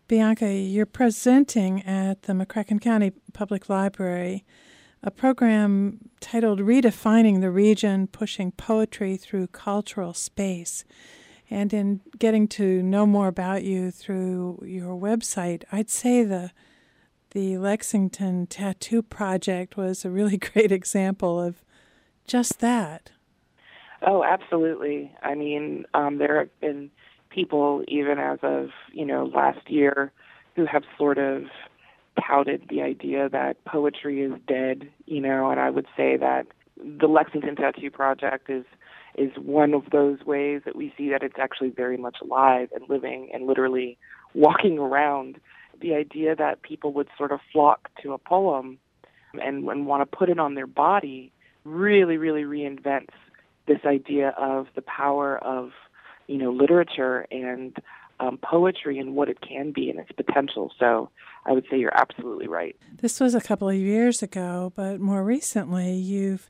Bianca, you're presenting at the McCracken County Public Library a program titled Redefining the Region, Pushing Poetry Through Cultural Space. And in getting to know more about you through your website, I'd say the Lexington Tattoo Project was a really great example of just that. Oh, absolutely. I mean, there have been people, even as of, last year, who have sort of touted the idea that poetry is dead, and I would say that the Lexington Tattoo Project is one of those ways that we see that it's actually very much alive and living and literally walking around. The idea that people would sort of flock to a poem and want to put it on their body really, really reinvents this idea of the power of, literature and poetry and what it can be and its potential. So I would say you're absolutely right. This was a couple of years ago, but more recently you've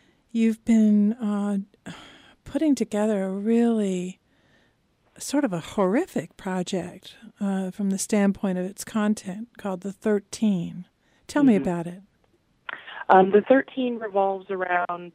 been putting together a really sort of a horrific project from the standpoint of its content called The 13. Tell me about it. The 13 revolves around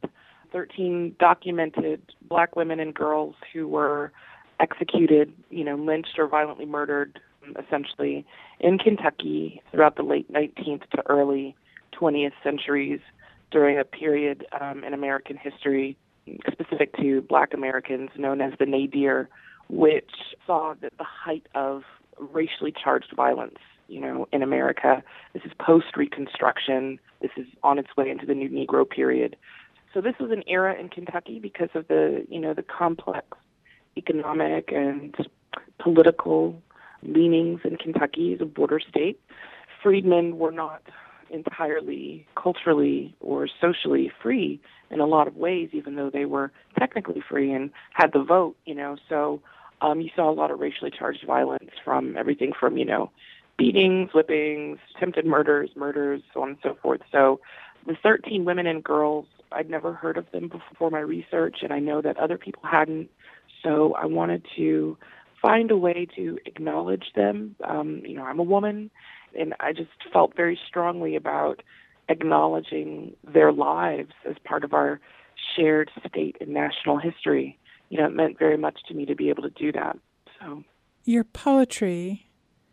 13 documented Black women and girls who were executed, lynched or violently murdered, essentially, in Kentucky throughout the late 19th to early 20th centuries during a period in American history specific to Black Americans known as the Nadir, which saw the height of racially charged violence, in America. This is post-Reconstruction. This is on its way into the New Negro period. So this was an era in Kentucky because of the complex economic and political leanings in Kentucky as a border state. Freedmen were not entirely culturally or socially free in a lot of ways, even though they were technically free and had the vote, So you saw a lot of racially charged violence from everything from, beatings, whippings, attempted murders, so on and so forth. So the 13 women and girls, I'd never heard of them before my research, and I know that other people hadn't. So I wanted to find a way to acknowledge them. I'm a woman, and I just felt very strongly about acknowledging their lives as part of our shared state and national history. It meant very much to me to be able to do that. So your poetry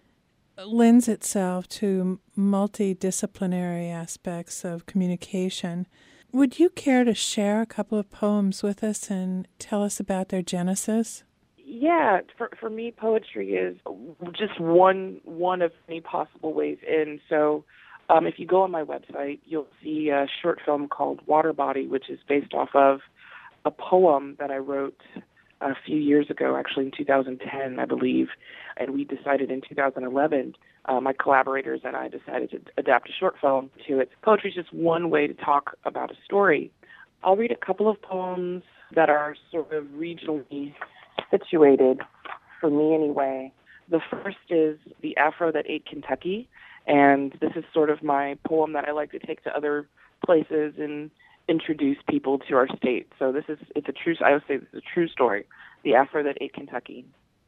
lends itself to multidisciplinary aspects of communication. Would you care to share a couple of poems with us and tell us about their genesis? Yeah, for me, poetry is just one of many possible ways in. So if you go on my website, you'll see a short film called Water Body, which is based off of a poem that I wrote a few years ago, actually in 2010, I believe, and we decided in 2011, my collaborators and I decided to adapt a short film to it. Poetry is just one way to talk about a story. I'll read a couple of poems that are sort of regionally situated, for me anyway. The first is The Afro That Ate Kentucky, and this is sort of my poem that I like to take to other places and introduce people to our state. So I would say this is a true story. The Afro That Ate Kentucky.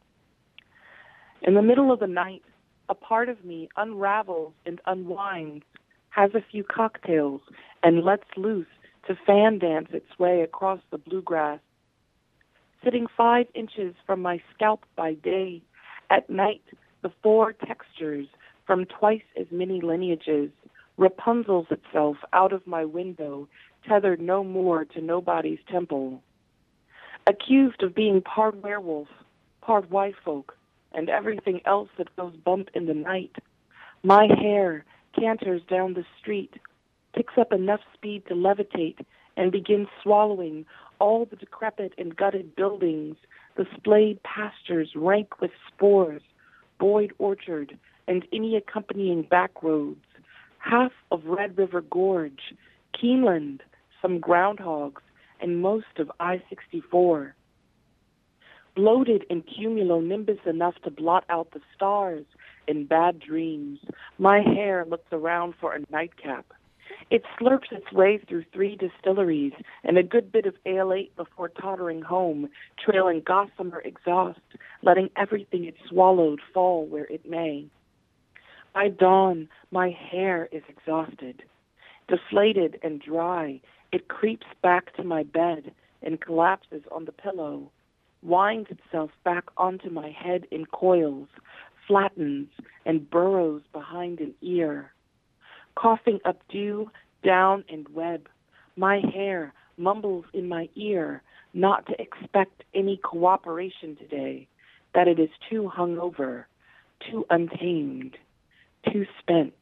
In the middle of the night, a part of me unravels and unwinds, has a few cocktails, and lets loose to fan dance its way across the bluegrass. Sitting 5 inches from my scalp by day, at night the 4 textures from twice as many lineages Rapunzel's itself out of my window, tethered no more to nobody's temple. Accused of being part werewolf, part white folk, and everything else that goes bump in the night, my hair canters down the street, picks up enough speed to levitate, and begins swallowing all the decrepit and gutted buildings, the splayed pastures rank with spores, Boyd Orchard, and any accompanying back roads, half of Red River Gorge, Keeneland, some groundhogs, and most of I-64. Bloated in cumulonimbus enough to blot out the stars in bad dreams, my hair looks around for a nightcap. It slurps its way through 3 distilleries and a good bit of ale-8 before tottering home, trailing gossamer exhaust, letting everything it swallowed fall where it may. By dawn, my hair is exhausted. Deflated and dry, it creeps back to my bed and collapses on the pillow, winds itself back onto my head in coils, flattens and burrows behind an ear. Coughing up dew, down and web, my hair mumbles in my ear not to expect any cooperation today, that it is too hungover, too untamed, too spent.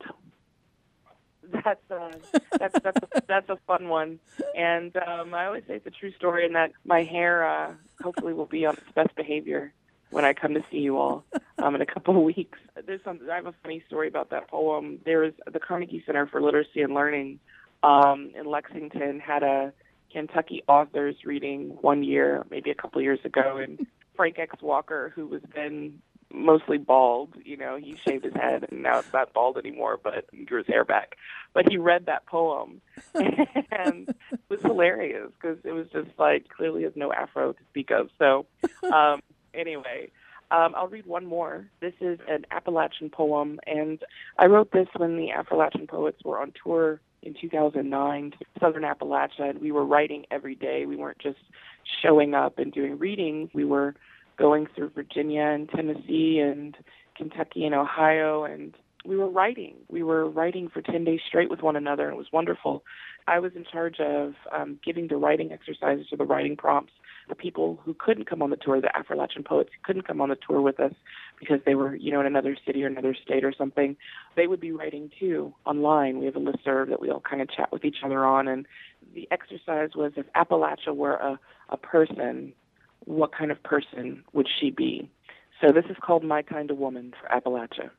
That's a fun one, and I always say it's a true story, and that my hair hopefully will be on its best behavior when I come to see you all in a couple of weeks. I have a funny story about that poem. There was the Carnegie Center for Literacy and Learning in Lexington had a Kentucky authors reading one year, maybe a couple of years ago, and Frank X. Walker, who was then mostly bald, he shaved his head and now it's not bald anymore, but he grew his hair back. But he read that poem and it was hilarious because it was just like clearly has no afro to speak of. So anyway, I'll read one more. This is an Appalachian poem, and I wrote this when the Appalachian Poets were on tour in 2009 to Southern Appalachia, and we were writing every day. We weren't just showing up and doing readings. We were going through Virginia and Tennessee and Kentucky and Ohio, and we were writing. We were writing for 10 days straight with one another, and it was wonderful. I was in charge of giving the writing exercises or the writing prompts. The people who couldn't come on the tour, the Appalachian poets who couldn't come on the tour with us because they were, in another city or another state or something, they would be writing too online. We have a listserv that we all kind of chat with each other on, and the exercise was if Appalachia were a person, what kind of person would she be? So this is called My Kind of Woman for Appalachia.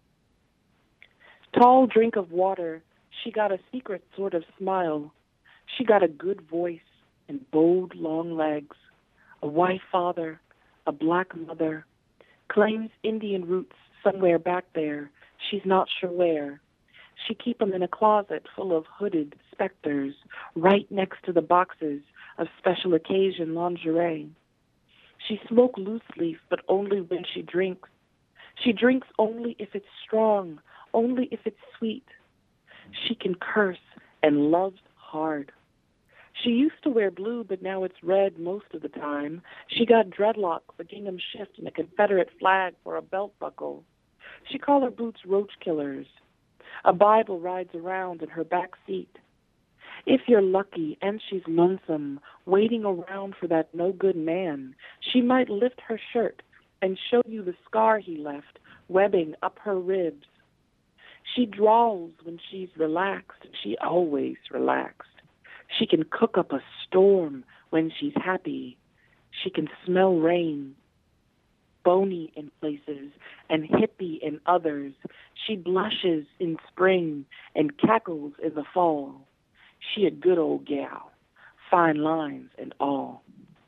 Tall drink of water, she got a secret sort of smile. She got a good voice and bold long legs, a white father, a black mother, claims Indian roots somewhere back there, she's not sure where. She keep 'em in a closet full of hooded specters, right next to the boxes of special occasion lingerie. She smoke loose leaf, but only when she drinks. She drinks only if it's strong, only if it's sweet. She can curse and loves hard. She used to wear blue, but now it's red most of the time. She got dreadlocks, a gingham shift, and a Confederate flag for a belt buckle. She call her boots roach killers. A Bible rides around in her back seat. If you're lucky and she's lonesome, waiting around for that no-good man, she might lift her shirt and show you the scar he left, webbing up her ribs. She drawls when she's relaxed. She always relaxed. She can cook up a storm when she's happy. She can smell rain, bony in places and hippie in others. She blushes in spring and cackles in the fall. She a good old gal, fine lines and all.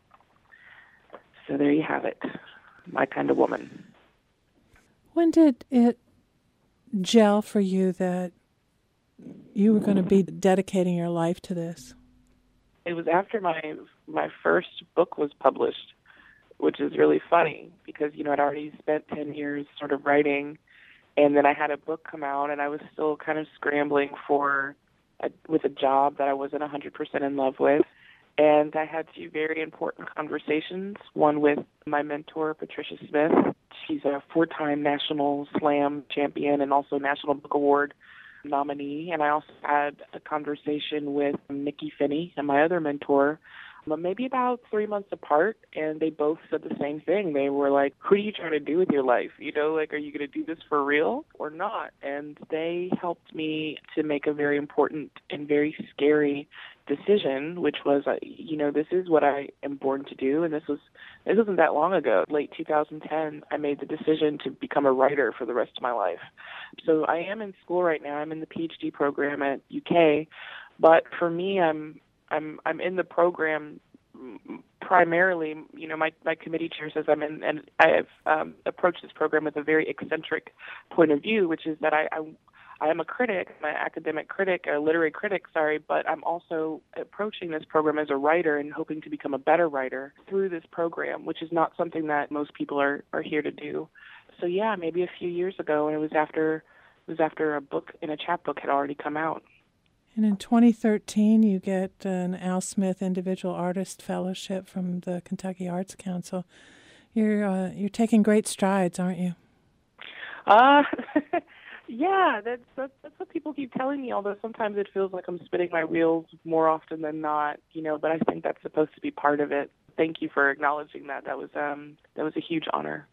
So there you have it, My Kind of Woman. When did it gel for you that you were going to be dedicating your life to this? It was after my first book was published, which is really funny because, I'd already spent 10 years sort of writing, and then I had a book come out, and I was still kind of scrambling with a job that I wasn't 100% in love with. And I had 2 very important conversations, one with my mentor, Patricia Smith. She's a 4-time National Slam champion and also National Book Award nominee. And I also had a conversation with Nikki Finney and my other mentor, maybe about 3 months apart, and they both said the same thing. They were like, who are you trying to do with your life? Are you going to do this for real or not? And they helped me to make a very important and very scary decision, which was, this is what I am born to do. And this wasn't that long ago. Late 2010, I made the decision to become a writer for the rest of my life. So I am in school right now. I'm in the PhD program at UK. But for me, I'm in the program primarily, my committee chair says I'm in, and I have approached this program with a very eccentric point of view, which is that I am a critic, I'm an academic critic, a literary critic, sorry, but I'm also approaching this program as a writer and hoping to become a better writer through this program, which is not something that most people are here to do. So yeah, maybe a few years ago, and it was after a book in a chapbook had already come out. And in 2013, you get an Al Smith Individual Artist Fellowship from the Kentucky Arts Council. You're taking great strides, aren't you? Yeah, that's what people keep telling me, although sometimes it feels like I'm spinning my wheels more often than not, but I think that's supposed to be part of it. Thank you for acknowledging that. That was a huge honor.